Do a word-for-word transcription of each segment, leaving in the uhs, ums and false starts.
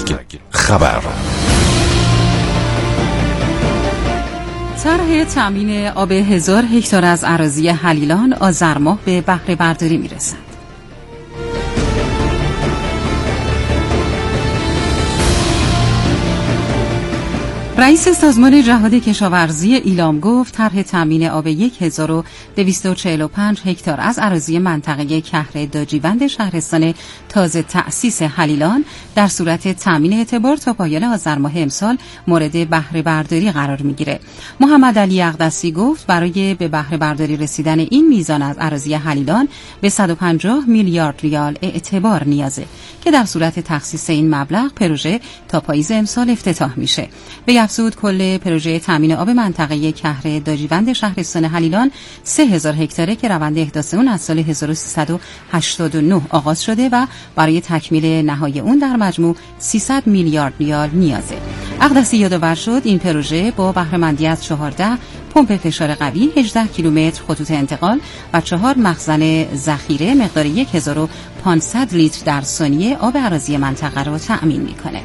خبر. طرح تامین آب هزار هکتار از اراضی هلیلان آذر ماه به بهره برداری میرسد. رئیس سازمان جهاد کشاورزی ایلام گفت طرح تامین آب هزار و دویست و چهل و پنج هکتار از اراضی منطقه کهر داجیوند شهرستان تازه تأسیس هلیلان در صورت تامین اعتبار تا پایان آذر ماه امسال مورد بهره برداری قرار میگیره. محمد علی اقدسی گفت برای به بهره برداری رسیدن این میزان از اراضی هلیلان به صد و پنجاه میلیارد ریال اعتبار نیازه که در صورت تخصیص این مبلغ پروژه تا پاییز امسال افتتاح میشه. به افزود کل پروژه تامین آب منطقه کهر داجیوند شهرستان هلیلان سه هزار هکتاره که روند احداث اون از سال هزار و سیصد و هشتاد و نه آغاز شده و برای تکمیل نهایی اون در مجموع سیصد میلیارد ریال نیازه. اقدسی یادآور شد این پروژه با بهره‌مندی از چهارده پمپ فشار قوی، هجده کیلومتر خطوط انتقال و چهار مخزن ذخیره مقدار هزار و پانصد لیتر در ثانیه آب اراضی منطقه را تأمین میکنه.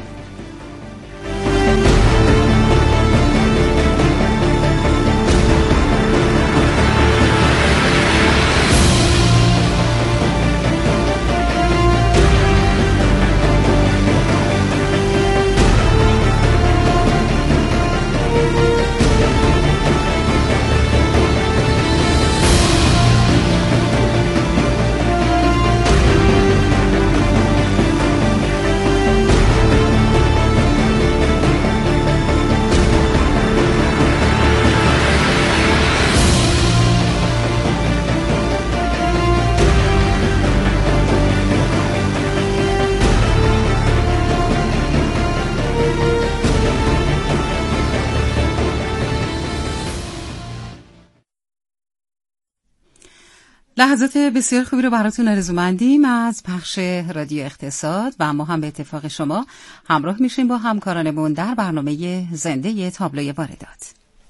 لحظات بسیار خوبی رو براتون آرزومندیم از پخش رادیو اقتصاد و ما هم به اتفاق شما همراه میشیم با همکارانمون در برنامه زنده تابلوی واردات.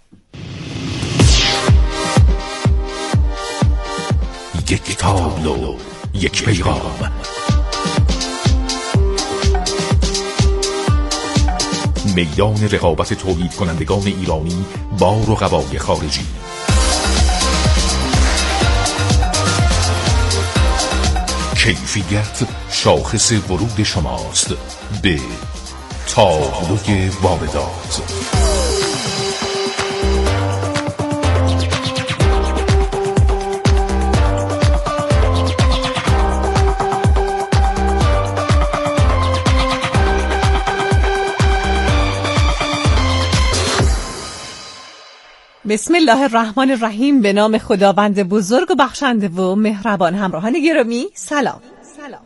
یک تابلو، یک پیغام. میدان رقابت تولید کنندگان ایرانی با رقبای خارجی. کیفیت شاخص ورود شماست به تابلوی واردات. بسم الله الرحمن الرحیم. به نام خداوند بزرگ و بخشنده و مهربان. همراهان گرامی سلام. سلام.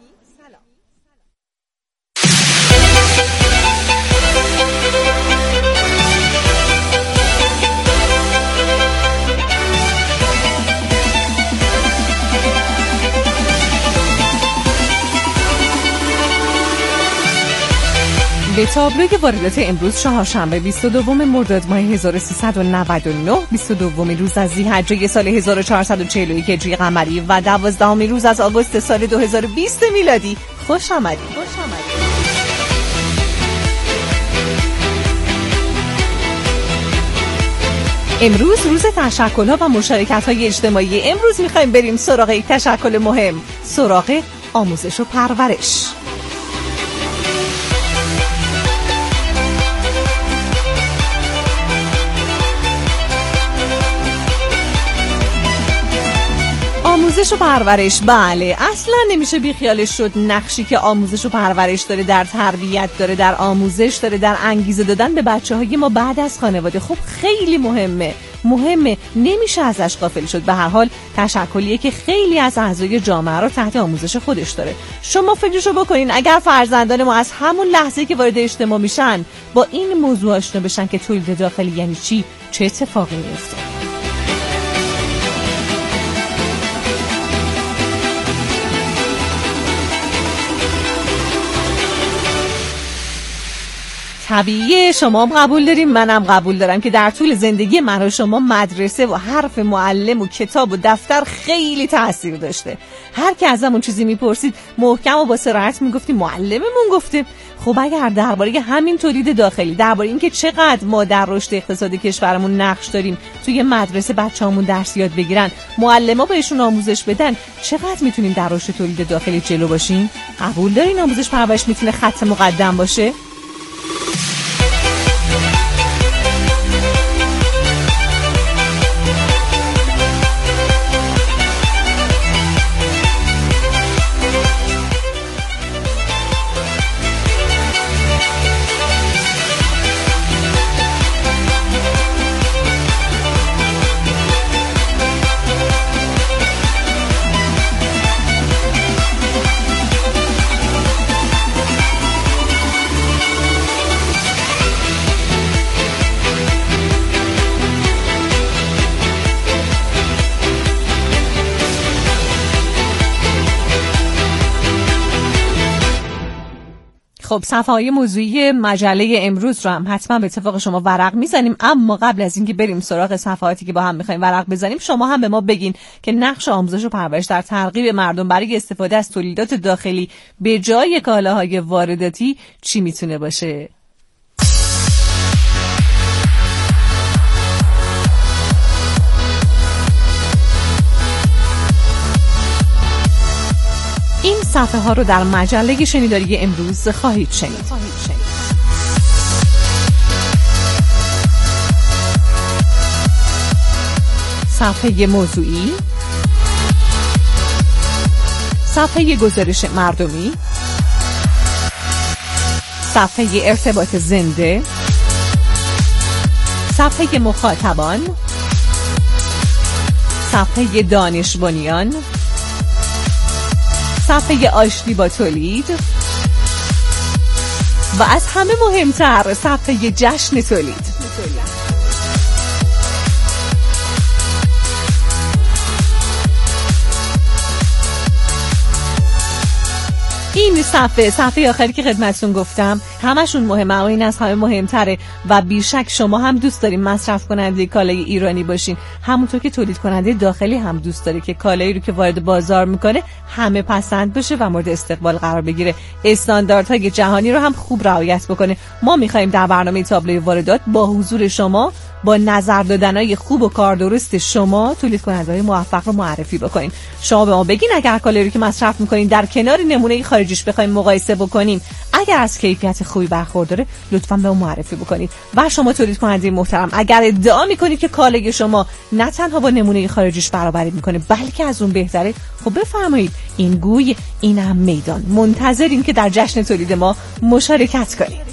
به تابلوی واردات امروز چهارشنبه بیست و دوم مرداد ماه هزار و سیصد و نود و نه، بیست و دومین روز از ذی‌حجه سال هزار و چهارصد و چهل و یک هجری قمری و دوازدهمین روز از آگوست سال دو هزار و بیست میلادی. خوش آمدید. خوش آمدید. امروز روز تشکل‌ها و مشارکت‌های اجتماعی. امروز می‌خوایم بریم سراغ یک تشکل مهم، سراغ آموزش و پرورش. آموزش و پرورش، بله، اصلا نمیشه بیخیالش شد. نقشی که آموزش و پرورش داره در تربیت، داره در آموزش، داره در انگیزه دادن به بچه های ما بعد از خانواده، خب خیلی مهمه مهمه نمیشه ازش غافل شد. به هر حال تشکلیه که خیلی از اعضای جامعه رو تحت آموزش خودش داره. شما فکرشو بکنین اگر فرزندان ما از همون لحظه که وارد اجتماع میشن با این موضوع آشنا بشن که تولید داخلی یعنی چی، چه اتفاقی میفته. طبیعیه، شما هم قبول داریم، منم قبول دارم که در طول زندگی من و شما مدرسه و حرف معلم و کتاب و دفتر خیلی تأثیر داشته. هر کی ازمون چیزی میپرسید محکم و با صراحت میگفتیم معلممون گفته. خب اگر درباره همین تولید داخلی، درباره اینکه چقدر ما در رشد اقتصادی کشورمون نقش داریم، توی مدرسه بچه‌هامون درس یاد بگیرن، معلم‌ها بهشون آموزش بدن، چقدر میتونیم در رشد تولید داخلی جلو باشیم؟ قبول دارین آموزش پرورش میتونه خط مقدم باشه؟ خب صفحه‌های موضوعی مجله امروز رو هم حتما به اتفاق شما ورق میزنیم، اما قبل از اینکه بریم سراغ صفحاتی که با هم میخوایم ورق بزنیم، شما هم به ما بگین که نقش آموزش و پرورش در ترغیب مردم برای استفاده از تولیدات داخلی به جای کالاهای وارداتی چی میتونه باشه؟ این صفحه ها رو در مجله شنیداری امروز خواهید شنید. صفحه موضوعی، صفحه گزارش مردمی، صفحه ارتباط زنده، صفحه مخاطبان، صفحه دانش بنیان، صفحه آشتی با تولید و از همه مهمتر صفحه جشن تولید. این صفحه صفحه آخری که خدمتتون گفتم همشون مهمه، اما این از همه مهمتره و بیشک شما هم دوست دارین مصرف کننده کالای ایرانی باشین، همونطور که تولید کننده داخلی هم دوست داره که کالایی رو که وارد بازار میکنه همه پسند بشه و مورد استقبال قرار بگیره، استانداردهای جهانی رو هم خوب رعایت بکنه. ما میخوایم در برنامه تابلوی واردات با حضور شما، با نظر دادنهای خوب و کار درست شما، تولید کننده‌های موفق رو معرفی بکنیم. شما به ما بگین اگر کالایی رو که مصرف میکنین در کنار نمونه خارجیش بخوایم مقایسه بکنیم، اگر از کیفیت خوبی برخورداره لطفاً به ما معرفی بکنید. و شما تولید کننده محترم اگر ادعا میکنید که کالای شما نه تنها با نمونه خارجیش برابری میکنه بلکه از اون بهتره، خب بفرمایید این گوی این هم میدان، منتظریم که در جشن تولید ما مشارکت کنید.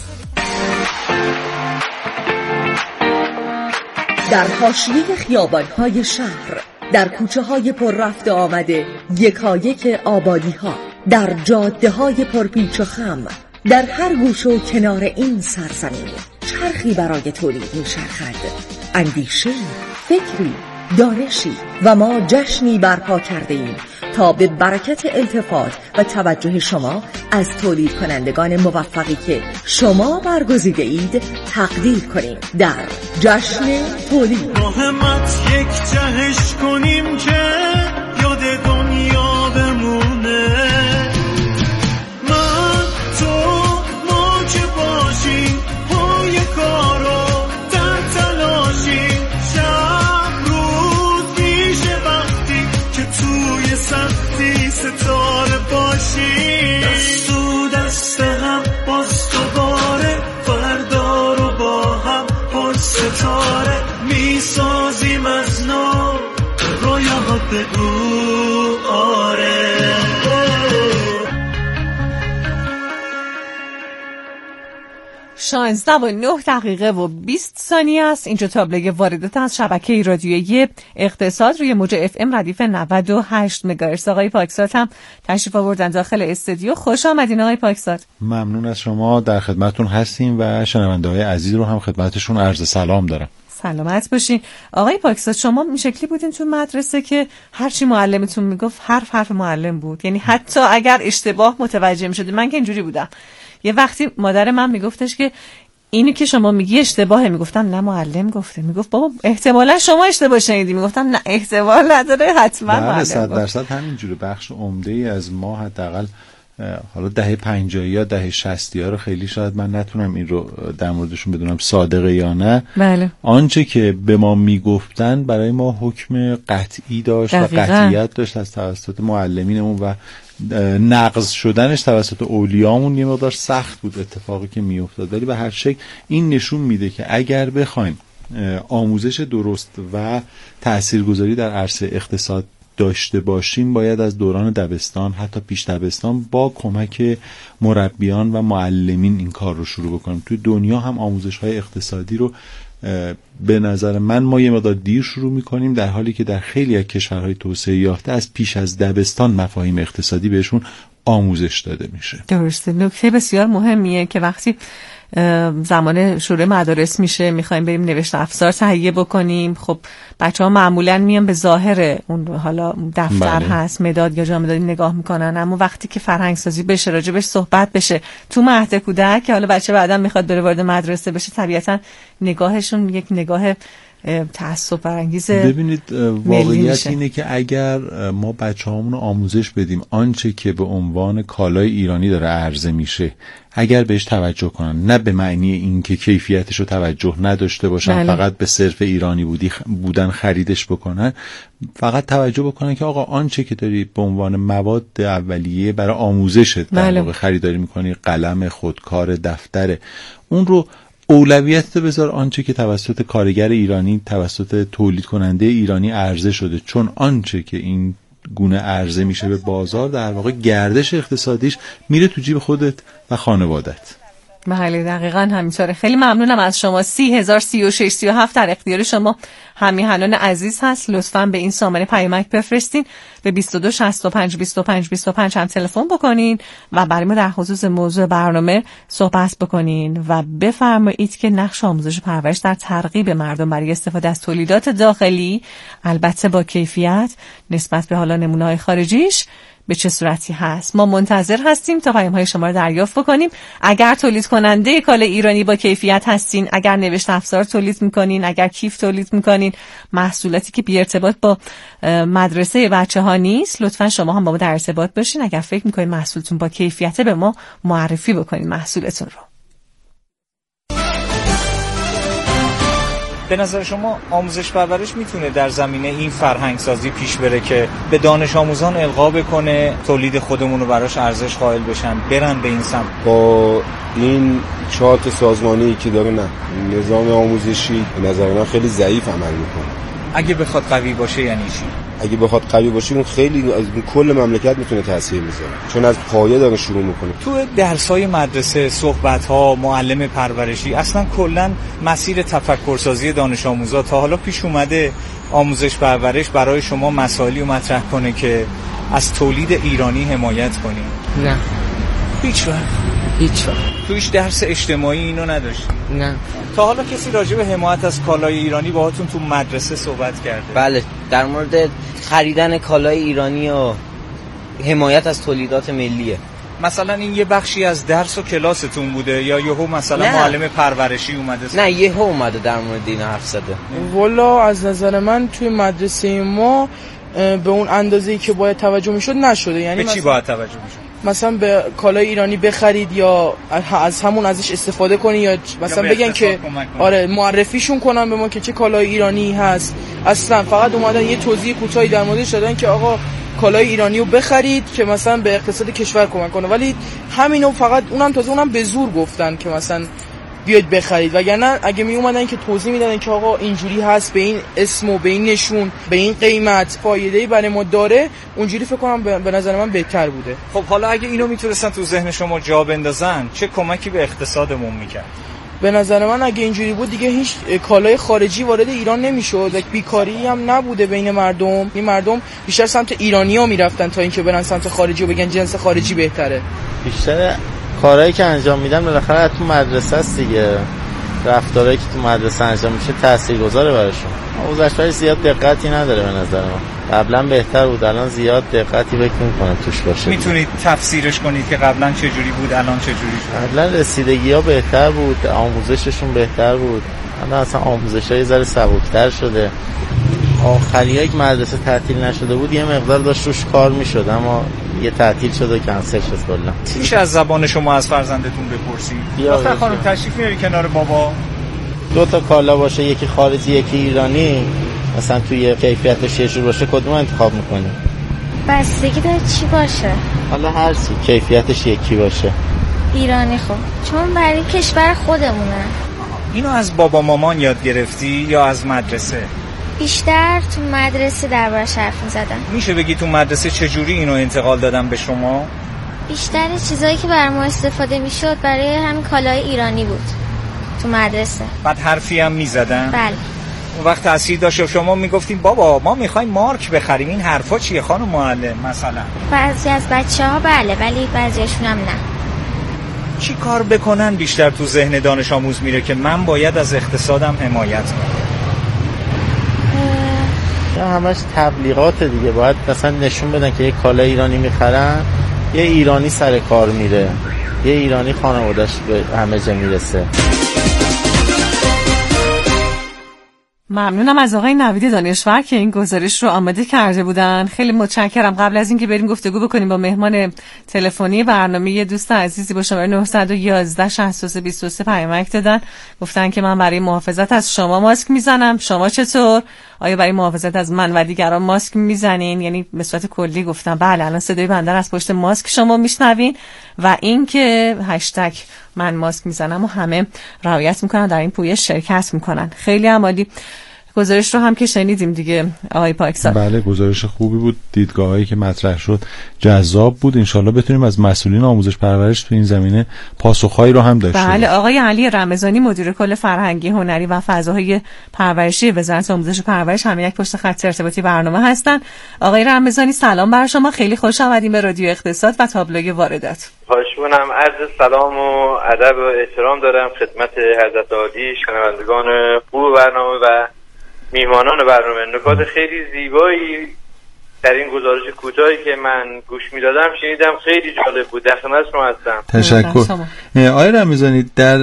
در حاشیه خیابان‌های شهر، در کوچه‌های پر رفت آمده یکایک آبادی‌ها، در جاده‌های پرپیچ و خم، در هر گوشه و کنار این سرزمین چرخی برای تولید می‌چرخد، اندیشه، فکری، دانشی و ما جشنی برپا کرده ایم تا به برکت التفات و توجه شما از تولید کنندگان موفقی که شما برگزیده اید تقدیر کنیم در جشن تولید. مهمت یک جهش کنیم که یاد دنیا بمونه، من تو ما که باشیم پای کارو در تلاشیم، شب روز میشه وقتی که توی سختی ستاره باشیم، دست تو دست هم باز دوباره فردا رو با هم پر ستاره میسازیم از نو، رویاها بگو آره. شانزده و نه دقیقه و بیست ثانیه است. اینجا تابلوی واردات از شبکه رادیویی اقتصاد روی موج اف ام ردیف نود و هشت مگاهرتز. آقای پاکزاد هم تشریف آوردن داخل استودیو. خوش آمدین آقای پاکزاد. ممنون از شما، در خدمتتون هستیم و شنونده‌های عزیز رو هم خدمتشون عرض سلام دارم. سلامت باشین. آقای پاکزاد شما این شکلی بودین تو مدرسه که هرچی معلمتون میگفت حرف حرف معلم بود، یعنی حتی اگر اشتباه متوجه میشدید. من که اینجوری بودم، یه وقتی مادر من میگفتش که اینو که شما میگی اشتباهه، میگفتم نه معلم گفته. میگفت بابا احتمالا شما اشتباه شنیدی. میگفتم نه احتمال نداره، حتما معلم. صد درصد همینجوره. بخش عمده ای از ما حداقل حالا دهه پنجاهی یا دهه شصتی ها رو خیلی شاید من نتونم این رو در موردشون بدونم صادقه یا نه. بله. آنچه که به ما میگفتن برای ما حکم قطعی داشت دقیقا. و قطعیت داشت از توسط معلمینمون و نقض شدنش توسط اولیامون یه مقدار سخت بود اتفاقی که میافتاد، ولی به هر شکل این نشون میده که اگر بخوایم آموزش درست و تاثیرگذاری در عرصه اقتصاد داشته باشیم باید از دوران دبستان حتی پیش دبستان با کمک مربیان و معلمین این کار رو شروع بکنیم. توی دنیا هم آموزش‌های اقتصادی رو به نظر من ما یه مقدار دیر شروع میکنیم، در حالی که در خیلی از کشورهای توسعه یافته از پیش از دبستان مفاهیم اقتصادی بهشون آموزش داده میشه. درسته. نکته بسیار مهمیه که وقتی زمان شروع مدارس میشه میخوایم بریم نوشت افزار تهیه بکنیم، خب بچه ها معمولا میان به ظاهر اون حالا دفتر بله. هست مداد یا جامدادی نگاه میکنن، اما وقتی که فرهنگ سازی بشه راجبش صحبت بشه تو مهد کودک که حالا بچه بعداً میخواد بره وارد مدرسه بشه، طبیعتا نگاهشون یک نگاه تعصب برانگیز. ببینید واقعیت اینه که اگر ما بچه‌هامون رو آموزش بدیم آنچه که به عنوان کالای ایرانی داره عرضه میشه اگر بهش توجه کنن، نه به معنی اینکه کیفیتش رو توجه نداشته باشن بله. فقط به صرف ایرانی بودی بودن خریدش بکنن، فقط توجه بکنن که آقا آنچه که داری به عنوان مواد اولیه برای آموزشت در بله. واقع خریداری میکنی، قلم، خودکار، دفتر، اون رو اولویت بذار آنچه که توسط کارگر ایرانی توسط تولید کننده ایرانی عرضه شده، چون آنچه که این گونه عرضه میشه به بازار در واقع گردش اقتصادیش میره تو جیب خودت و خانوادت. بله دقیقاً همینطوره. خیلی ممنونم از شما. سی هزار سی و شش سی و هفت در اختیار شما همیهنان عزیز هست. لطفاً به این سامانه پیامک بفرستین، به بیست و دو شصت و پنج بیست و پنج بیست و پنج هم تلفن بکنین و برای ما در خصوص موضوع برنامه صحبت بکنین و بفرمایید که نقش آموزش و پرورش در ترغیب مردم برای استفاده از تولیدات داخلی البته با کیفیت نسبت به حالا نمونه‌های خارجیش به چه صورتی هست. ما منتظر هستیم تا پیام‌های شما رو دریافت بکنیم. اگر تولید کننده کالای ایرانی با کیفیت هستین، اگر نوشت افزار تولید میکنین، اگر کیف تولید میکنین، محصولاتی که بی ارتباط با مدرسه بچه‌ها نیست، لطفاً شما هم با ما در ارتباط باشین. اگر فکر میکنین محصولتون با کیفیته به ما معرفی بکنین محصولتون رو. به نظر شما آموزش پرورش میتونه در زمینه این فرهنگ سازی پیش بره که به دانش آموزان القا بکنه تولید خودمون رو براش ارزش قائل بشن، برن به این سمت؟ با این چارت سازمانی که داره نه نظام آموزشی به نظر من خیلی ضعیف عمل میکنه. اگه بخواد قوی باشه یعنی چی؟ اگه بخواد قوی باشه اون خیلی از کل مملکت میتونه تاثیر بذاره، چون از پایه داره شروع میکنه. تو درس‌های مدرسه، صحبت‌ها، معلم پرورشی، اصلا کلاً مسیر تفکرسازی دانش آموزا تا حالا پیش اومده آموزش پرورش برای شما مسائلی رو مطرح کنه که از تولید ایرانی حمایت کنیم؟ نه. هیچ وقت. هیچ وقت. تویش درس اجتماعی اینو نداشتی؟ نه. تا حالا کسی راجع به حمایت از کالای ایرانی باهاتون تو مدرسه صحبت کرده؟ بله، در مورد خریدن کالای ایرانی و حمایت از تولیدات ملیه. مثلا این یه بخشی از درس و کلاستون بوده یا یهو مثلا نه. معلم پرورشی اومده؟ نه، یهو اومده در مورد این حرف زده. والا از نظر من توی مدرسه ما به اون اندازه‌ای که باید توجه میشد نشده. یعنی به چی باید توجه میشد؟ مثلا به کالای ایرانی بخرید یا از همون ازش استفاده کنی یا مثلا یا بگن که آره معرفیشون کنن به ما که چه کالای ایرانی هست. اصلا فقط اومدن یه توضیح کوتاهی در موردش دادن که آقا کالای ایرانی رو بخرید که مثلا به اقتصاد کشور کمک کنه، ولی همینو فقط اونم تازه اونم به زور گفتن که مثلا بیاید بخرید، وگرنه اگه می اومدن که توضیح میدادن که آقا اینجوری هست به این اسم و به این نشون به این قیمت فایده‌ای برای ما داره، اونجوری فکر کنم به نظر من بهتر بوده. خب حالا اگه اینو میتونستن تو ذهن شما جا بندازن چه کمکی به اقتصادمون میکرد؟ به نظر من اگه اینجوری بود دیگه هیچ کالای خارجی وارد ایران نمیشد، بیکاری هم نبوده بین مردم. این مردم بیشتر سمت ایرانی‌ها میرفتن تا اینکه برن سمت خارجی و بگن جنس خارجی بهتره. بیشتر کارهایی که انجام میدن بالاخره تو مدرسه است دیگه، رفتارهایی که تو مدرسه انجام میشه تاثیرگذاره براشون. آموزش‌های زیاد دقتی نداره به نظر من. قبلا بهتر بود، الان زیاد دقتی فکر نمی‌کنم توش باشه. میتونید تفسیرش کنید که قبلا چه جوری بود الان چه جوری شده؟ قبلا رسیدگی‌ها بهتر بود، آموزششون بهتر بود. الان اصلا آموزش‌ها یه ذره سبک‌تر شده. آخریه یک مدرسه تعطیل نشده بود یه مقدار داشت روش کار میشد، اما دیگه تعطیل شد و کنسل شد کلا. میشه از زبان شما از فرزندتون بپرسید؟ دختر خانم تشریف میاری کنار بابا؟ دو تا کالا باشه، یکی خارجی یکی ایرانی، مثلا توی کیفیتش یه جور باشه، کدوم انتخاب میکنی؟ بستگی داره چی باشه. حالا هر چی کیفیتش یکی باشه. ایرانی خب، چون برای کشور خودمونه. اینو از بابا مامان یاد گرفتی یا از مدرسه؟ بیشتر تو مدرسه دربارش حرف می‌زدن. میشه بگی تو مدرسه چجوری اینو انتقال دادن به شما؟ بیشتر چیزایی که برای ما استفاده میشد برای همین کالای ایرانی بود تو مدرسه. بعد حرفی هم میزدن؟ بله. اون وقت تاثیر داشت شما میگفتین بابا ما میخوایم مارک بخریم، این حرفا چیه خانم معلم مثلا؟ بعضی از بچه‌ها بله، ولی بعضیاشون هم نه. چی کار بکنن بیشتر تو ذهن دانش آموز میره که من باید از اقتصادم حمایت کنم؟ یا همش تبلیغات دیگه، باید مثلا نشون بدن که یک کالای ایرانی میخرن، یه ایرانی سر کار میره، یه ایرانی خانواده‌اش به همه جا میرسه. ممنونم از آقای نوید دانشور که این گزارش رو آماده کرده بودن. خیلی متشکرم. قبل از اینکه بریم گفتگو بکنیم با مهمان تلفنی برنامه، یه دوست عزیزی با شماره نه یک یک شصت و سه بیست و سه پیامک دادن، گفتن که من برای محافظت از شما ماسک میزنم، شما چطور؟ آیا برای محافظت از من و دیگران ماسک میزنین؟ یعنی به صورت کلی گفتم بله، الان صدای بنده از پشت ماسک شما میشنوین. و اینکه هشتگ من ماسک میزنم و همه رعایت میکنن، در این پویش شرکت میکنن. خیلی عالی. گزارش رو هم که شنیدیم دیگه آقای پاکزاد. بله گزارش خوبی بود، دیدگاهایی که مطرح شد جذاب بود. انشالله بتونیم از مسئولین آموزش پرورش تو این زمینه پاسخهایی رو هم داشته باشیم. بله. آقای علی رمضانی مدیر کل فرهنگی، هنری و فضاهای پرورشی وزارت آموزش و پرورش هم یک پشت خط ارتباطی برنامه هستن. آقای رمضانی سلام بر شما، خیلی خوش آمدیم به رادیو اقتصاد و تابلوی واردات. خوشبونم، عرض سلام و ادب و احترام دارم خدمت حضرت عالی، شنوندگان خوب برنامه و میهمانان برنامه. نکات خیلی زیبایی در این گزارش کوتاهی که من گوش میدادم شنیدم، خیلی جالب بود. در خدمت شما هستم. تشکر. آقای رمضانی، در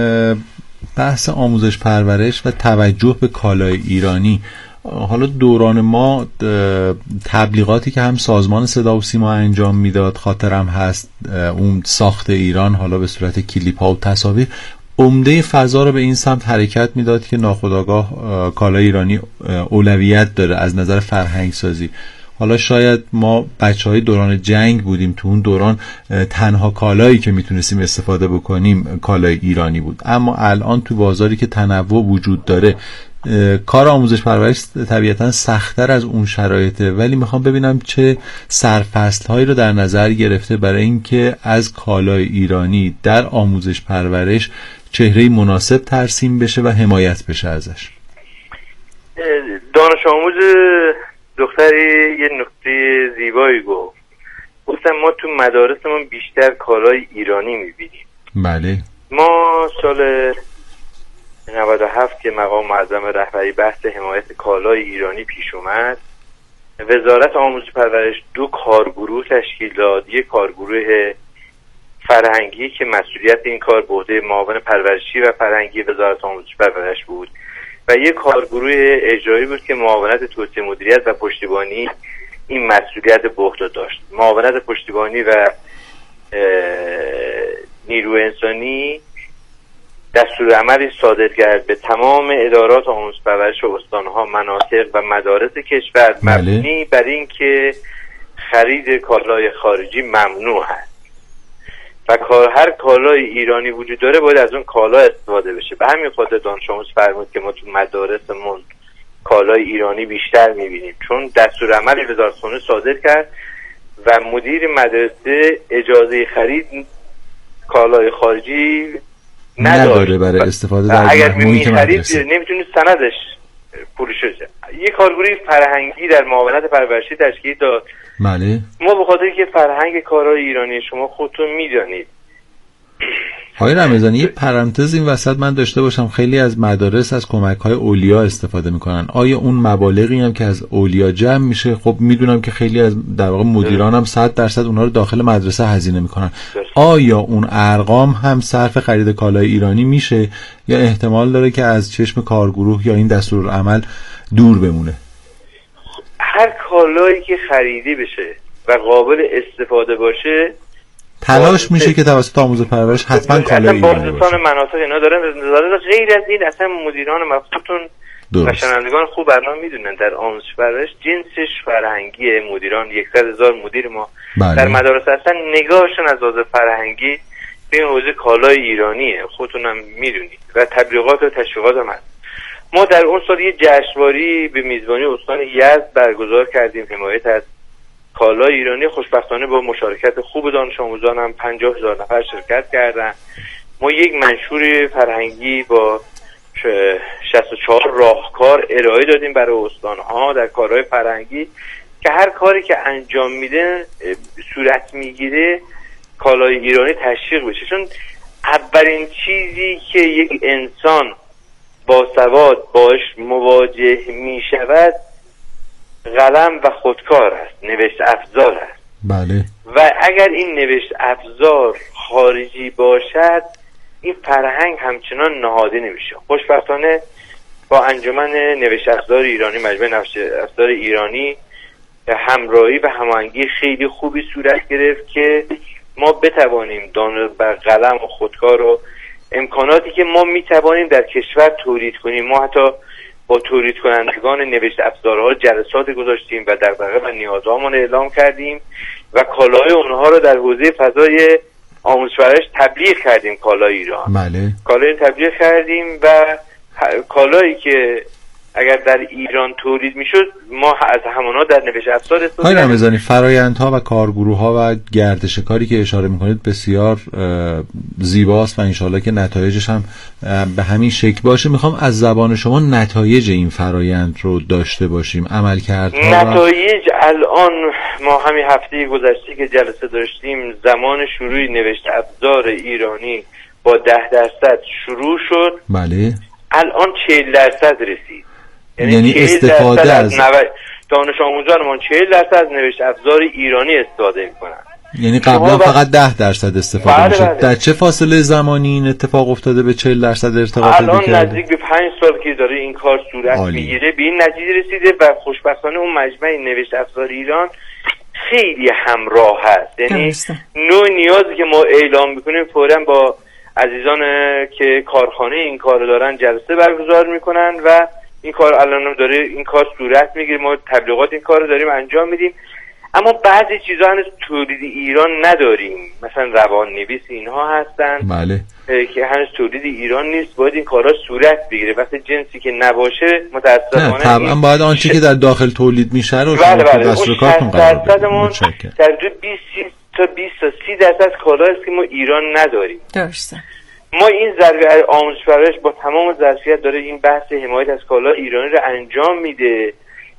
بحث آموزش پرورش و توجه به کالای ایرانی، حالا دوران ما تبلیغاتی که هم سازمان صدا و سیما انجام میداد خاطرم هست، اون ساخت ایران حالا به صورت کلیپ ها و تصاویر، عمده فضا رو به این سمت حرکت میداد که ناخودآگاه کالای ایرانی اولویت داره از نظر فرهنگ سازی. حالا شاید ما بچهای دوران جنگ بودیم، تو اون دوران تنها کالایی که میتونستیم استفاده بکنیم کالای ایرانی بود، اما الان تو بازاری که تنوع وجود داره کار آموزش پرورش طبیعتا سخت‌تر از اون شرایطه، ولی میخوام ببینم چه سرفصل‌هایی رو در نظر گرفته برای اینکه از کالای ایرانی در آموزش پرورش چهره مناسب ترسیم بشه و حمایت بشه ازش. دانش آموز دختری یه نکته زیبایی گفت، گفتم ما تو مدارسمون بیشتر کالای ایرانی میبینیم. بله. ما سال نود و هفت که مقام معظم رهبری بحث حمایت کالای ایرانی پیش اومد، وزارت آموزش پرورش دو کارگروه تشکیل داد. یک کارگروه فرهنگی که مسئولیت این کار به عهده معاون پرورشی و فرهنگی وزارت آموزش پرورش بود و یک کارگروه اجرایی بود که معاونت توسعه مدیریت و پشتیبانی این مسئولیت به عهده داشت. معاونت پشتیبانی و نیروی انسانی دستورالعملی صادر کرد به تمام ادارات آموزش پرورش و استانها، مناطق و مدارس کشور مبنی بر این که خرید کالای خارجی ممنوع است و هر کالای ایرانی وجود داره باید از اون کالا استفاده بشه. به همین خاطر دانش آموز فرمود که ما تو مدارسمون کالای ایرانی بیشتر میبینیم، چون دستورالعمل وزارت خونه صادر کرد و مدیر مدرسه اجازه خرید کالای خارجی نداره برای استفاده در اگر مجموعی که مدرسه نمیتونه سندش پولش شه. یک کارگروه فرهنگی در معاونت پرورشی تشکیل داد. بله. ما به خاطر که فرهنگ کارهای ایرانی شما خودتون میدانید. آقای رمضانی یه پرانتز این وسط من داشته باشم، خیلی از مدارس از کمک‌های اولیا استفاده میکنن. آیا اون مبالغی هم که از اولیا جمع میشه، خب میدونم که خیلی از در واقع مدیران هم صد درصد اونها رو داخل مدرسه هزینه میکنن، آیا اون ارقام هم صرف خرید کالای ایرانی میشه یا احتمال داره که از چشم کارگروه یا این دستورالعمل دور بمونه؟ هر کالایی که خریده بشه و قابل استفاده باشه تلاش میشه که توسط آموزش پرورش حتما کالای ایرانی باشه. بازرسان مناطق اینا دارن نظارت. غیر از این اصلا مدیران مخصوصتون و شنوندگان خوب برنامه میدونن در آموزش پرورش جنسش فرهنگی. مدیران یکصد هزار مدیر ما بله. در مدارس هستن، نگاهشون از لحاظ فرهنگی به این حوزه کالای ایرانیه، خودتونم میدونید، و تبلیغات و تشویقات هم هست. ما در اون سال یه جشنواری به میزبانی استان یزد برگزار کردیم، حمایت از کالای ایرانی. خوشبختانه با مشارکت خوب دانش آموزان هم پنجاه هزار نفر شرکت کردن. ما یک منشور فرهنگی با شصت و چهار راهکار ارائه دادیم برای استان‌ها در کارهای فرهنگی که هر کاری که انجام میده صورت میگیره کالای ایرانی تشویق بشه. چون اولین چیزی که یک انسان با سواد باش مواجه میشود قلم و خودکار است، نوشت افزار است. بله. و اگر این نوشت افزار خارجی باشد این فرهنگ همچنان نهاده نمیشه. خوشبختانه با انجمن نوشت افزار ایرانی، مجمع نوشت افزار ایرانی، همراهی و هماهنگی خیلی خوبی صورت گرفت که ما بتوانیم دانش بر قلم و خودکار و امکاناتی که ما میتوانیم در کشور تولید کنیم. ما حتی با تولید کنندگان نوشت افزارها جلسات گذاشتیم و دغدغه و نیازهامون اعلام کردیم و کالای اونها رو در حوزه فضای آموزش پرورش تبلیغ کردیم. کالای ایران بله. کالای تبلیغ کردیم و کالایی که اگر در ایران تولید میشد ما از همانا در نوشت افزار استفاده کردیم. رمضانی فرآیندها و کارگروه‌ها و گردش کاری که اشاره میکنید بسیار زیباست و انشالله که نتایجش هم به همین شکل باشه. میخوام از زبان شما نتایج این فرآیند رو داشته باشیم، عملکردها. نتایج و... الان ما همین هفته گذشته که جلسه داشتیم زمان شروع نوشت افزار ایرانی با ده درصد شروع شد. بله. الان چهل درصد رسید. یعنی, یعنی استفاده از, از نو... دانش آموزانمان چهل درصد از نوشت افزار ایرانی استفاده میکنن. یعنی قبلا فقط ده درصد استفاده بله میشد. بله. در چه فاصله زمانی این اتفاق افتاده به چهل درصد ارتقا پیدا کرده؟ الان نزدیک به پنج سال که داره این کار صورت میگیره به این نتیجه رسیده و خوشبختانه اون مجمع نوشت افزار ایران خیلی همراه هست. یعنی نوع نیازی که ما اعلام میکنیم فوراً با عزیزان که کارخانه این کار دارن جلسه برگزار میکنن و این کار الان داره این کار صورت میگیره. ما تبلیغات این کار رو داریم انجام میدیم، اما بعضی چیزا هنوز تولید ایران نداریم. مثلا روان نویس اینها هستن بله. که هنوز تولید ایران نیست، باید این کارا صورت بگیره. وقتی جنسی که نباشه متاسفانه طبعا باید آنچه که در داخل تولید میشه رو بله بله. دست و کارتون قرار بدید. در دو بیست تا بیست تا سی درصد کالایی که ما ایران نداریم. درسته. ما این ضربه آموزش پرورش با تمام ظرفیت داره این بحث حمایت از کالا ایرانی رو انجام میده.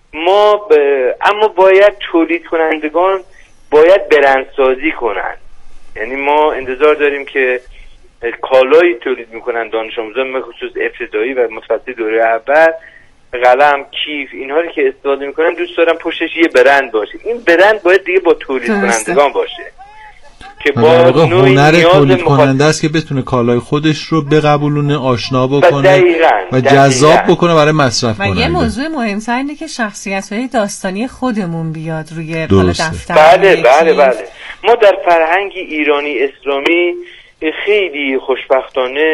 ما ب... اما باید تولید کنندگان باید برندسازی کنن. یعنی ما انتظار داریم که کالایی تولید میکنن دانش آموزان به خصوص ابتدایی و متوسط دوره اول، قلم، کیف، اینها رو که استفاده میکنن دوست دارم پشتش یه برند باشه. این برند باید دیگه با تولید کنندگان باشه که با هنر تولید کننده است که بتونه کالای خودش رو بقبولونه، آشنا بکنه و جذاب بکنه برای مصرف کننده. و یه موضوع مهم‌تر اینه که شخصیت‌های داستانی خودمون بیاد روی کالا دفتر. بله بله بله. ما در فرهنگ ایرانی اسلامی خیلی خوشبختانه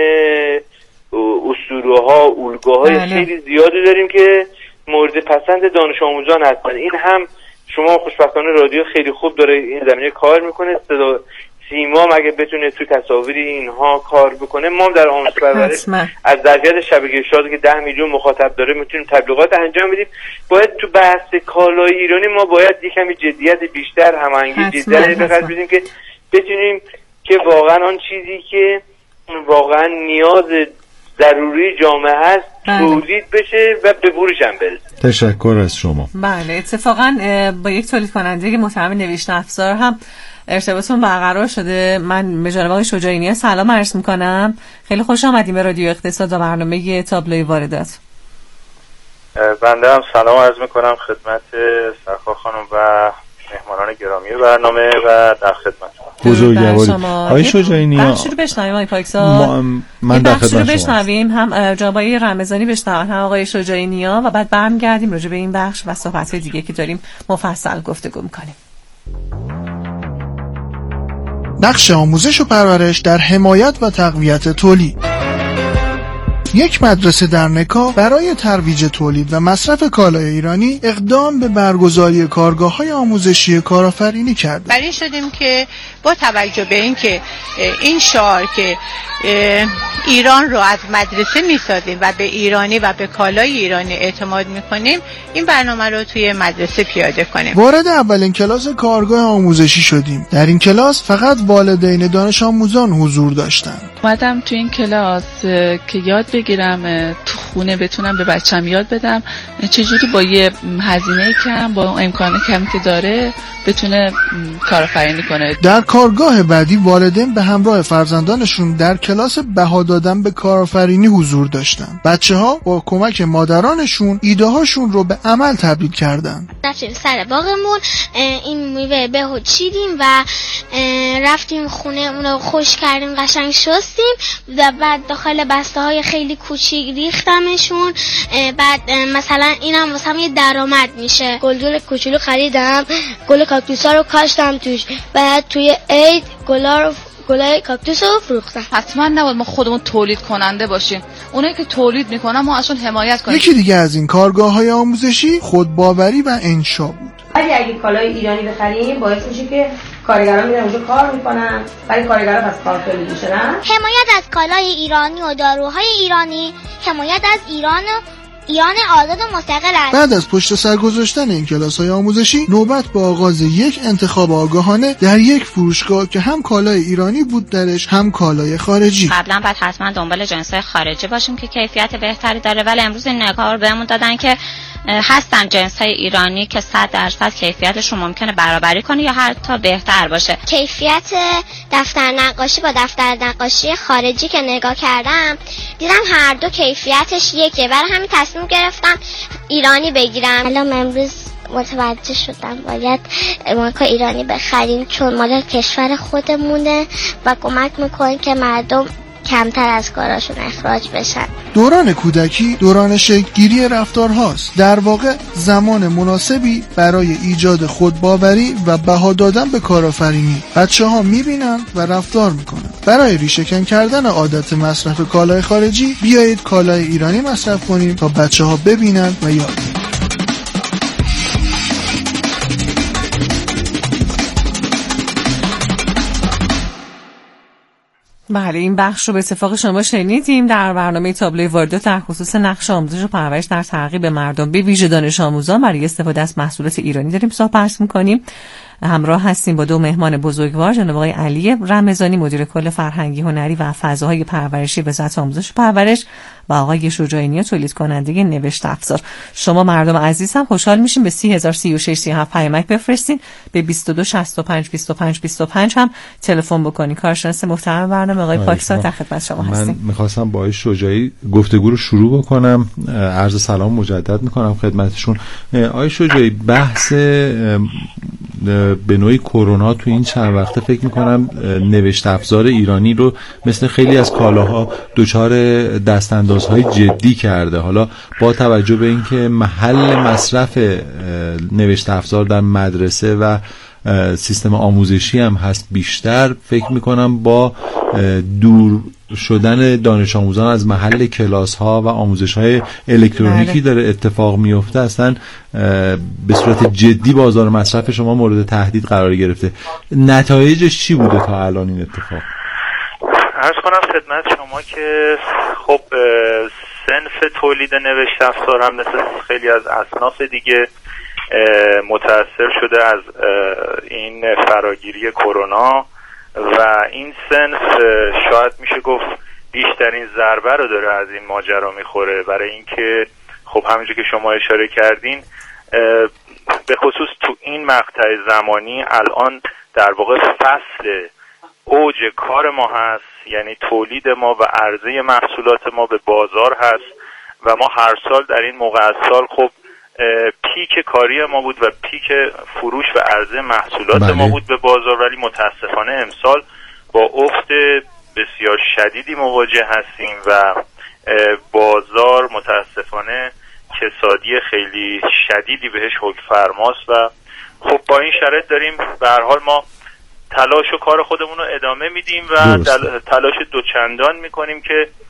اسطوره‌ها، الگوهای بله. خیلی زیادی داریم که مورد پسند دانش آموزان هستن. این هم شما خوشبختانه رادیو خیلی خوب داره این زمینه کار میکنه. صدا سیما اگه بتونه تو تصاویر اینها کار بکنه، ما در آموزش پرورش از ظرفیت شبکه شاد که ده میلیون مخاطب داره میتونیم تبلیغات انجام بدیم. باید تو بحث کالای ایرانی ما باید یک کمی جدیت بیشتر، هماهنگی بیشتری به خرج بدیم که بتونیم که واقعا آن چیزی که واقعا نیاز ضروری جامعه هست تولید بشه و به بورش هم برسه. تشکر از شما. بله اتفاقا با یک تولید کننده که متهم نوشت افزار هم ارتباطمون برقرار شده. من به جناب آقای شجاعی سلام عرض میکنم. خیلی خوش آمدیم به رادیو اقتصاد و برنامه تابلوی واردات. بنده هم سلام عرض میکنم خدمت سرکار خانم و مهمانان گرامی برنامه و در خدمت بزرگواری. آقای شجاعی بخش رو بشنویم آقای پاکزاد. من در خدمت شما. بشنویم هم جناب آقای رمضانی بشنون هم آقای شجاعی نیا و بعد برمیگردیم راجع به این بخش و صحبت‌های دیگه که داریم مفصل گفتگو می‌کنیم. نقش آموزش و پرورش در حمایت و تقویت تولید. یک مدرسه در نکا برای ترویج تولید و مصرف کالای ایرانی اقدام به برگزاری کارگاه‌های آموزشی کارآفرینی کرد. برای شدیم که با توجه به اینکه این شعار که ایران رو از مدرسه میسازیم و به ایرانی و به کالای ایرانی اعتماد میکنیم، این برنامه رو توی مدرسه پیاده کنیم. وارد اولین کلاس کارگاه آموزشی شدیم. در این کلاس فقط والدین دانش آموزان حضور داشتند. اومدم توی این کلاس که یاد بگیرم، تو خونه بتونم به بچم یاد بدم چجوری با یه هزینه کم، با امکان کمی که داره بتونه کارآفرینی کنه. در کارگاه بعدی والدین به همراه فرزندانشون در کلاس بها دادن به کارآفرینی حضور داشتن. بچه‌ها با کمک مادرانشون ایده هاشون رو به عمل تبدیل کردن. رفتیم سر باغمون، این میوه بهو چیدیم و رفتیم خونه، اون رو خشک کردیم، قشنگ شستیم و بعد داخل بسته‌های خیلی کوچیک ریختمشون. بعد مثلا اینم واسم یه درآمد میشه. گلدون کوچولو خریدم، گل کاکتوسا رو کاشتم توش، بعد توی عید گلا رو گلای کاکتوس رو فروختم. حتما نباید ما خودمون تولید کننده باشیم، اونایی که تولید میکنن ما ازشون حمایت کنیم. یکی دیگه از این کارگاه‌های آموزشی خودباوری و انشا بود. ولی اگه کالای ایرانی بخریم باعث میشه که کارگران میرن اونجا کار میکنن، ولی کارگرها پس کار تولید میشن. حمایت از کالای ایرانی و داروهای ایرانی، حمایت از ایران ایران آزاد و مستقل است. بعد از پشت سر گذاشتن این کلاس‌های آموزشی، نوبت به آغاز یک انتخاب آگاهانه در یک فروشگاه که هم کالای ایرانی بود درش، هم کالای خارجی. قبلا بعد حتما دنبال جنس‌های خارجی باشیم که کیفیت بهتری داره، ولی امروز این نگاه رو بهمون دادن که هستن جنس‌های ایرانی که صد درصد کیفیتشون ممکنه برابری کنه یا حتی بهتر باشه. کیفیت دفتر نقاشی با دفتر نقاشی خارجی که نگاه کردم دیدم هر دو کیفیتش یکه، برای همین تصمیم گرفتم ایرانی بگیرم. الان امروز متوجه شدم باید مارکا ایرانی بخریم چون مال کشور خودمونه و کمک میکنه که مردم کمتر از کاراشون اخراج بشن. دوران کودکی دوران شکل‌گیری رفتارهاست، در واقع زمان مناسبی برای ایجاد خودباوری و بها دادن به کارآفرینی. بچه‌ها می‌بینن و رفتار میکنن. برای ریشه‌کن کردن عادت مصرف کالای خارجی بیایید کالای ایرانی مصرف کنیم تا بچه‌ها ببینن و یاد بگیرن. بله، این بخش رو به اتفاق شما شنیدیم در برنامه تابلوی واردات در خصوص نقش آموزش و پرورش در ترغیب مردم به ویژه دانش آموزان برای استفاده از محصولات ایرانی داریم صحبت می‌کنیم. همراه هستیم با دو مهمان بزرگوار، جناب آقای علی رمضانی مدیر کل فرهنگی هنری و فضاهای پرورشی وزارت آموزش و پرورش و آقای شجاعی نیا تولید کننده نوشت افزار. شما مردم عزیز هم خوشحال میشیم به سی هزار و سی و شش سی و هفت پیامک بفرستین، به بیست و دو شصت و پنج بیست و پنج بیست و پنج هم تلفن بکنین. کارشناس محترم برنامه آقای پاکزاد در خدمت شما هستیم. من می‌خواستم با آقای شجاعی گفتگو رو شروع بکنم. عرض سلام مجدد می‌کنم خدمتشون. آقای شجاعی، بحث به نوعی کرونا تو این چند وقته فکر میکنم نوشت افزار ایرانی رو مثل خیلی از کالاها دچار دستاندازهای جدی کرده. حالا با توجه به اینکه محل مصرف نوشت افزار در مدرسه و سیستم آموزشی هم هست بیشتر، فکر میکنم با دور شدن دانش آموزان از محل کلاس ها و آموزش های الکترونیکی داره اتفاق میفته، اصلا به صورت جدی بازار مصرف شما مورد تهدید قرار گرفته. نتایجش چی بوده تا الان این اتفاق؟ عرض کنم خدمت شما که خب صنف تولید نوشت افزار هم مثل خیلی از اصناف دیگه متأثر شده از این فراگیری کرونا و این صنف شاید میشه گفت بیشترین ضربه رو داره از این ماجرا میخوره، برای اینکه خب همونجور که شما اشاره کردین به خصوص تو این مقطع زمانی الان در واقع فصل اوج کار ما هست، یعنی تولید ما و عرضه محصولات ما به بازار هست و ما هر سال در این موقع از سال خب پیک کاری ما بود و پیک فروش و عرضه محصولات بله. ما بود به بازار، ولی متاسفانه امسال با افت بسیار شدیدی مواجه هستیم و بازار متاسفانه کسادی خیلی شدیدی بهش حکم فرماست و خب با این شرایط داریم به هر حال ما تلاش و کار خودمون رو ادامه میدیم و تلاش دوچندان میکنیم که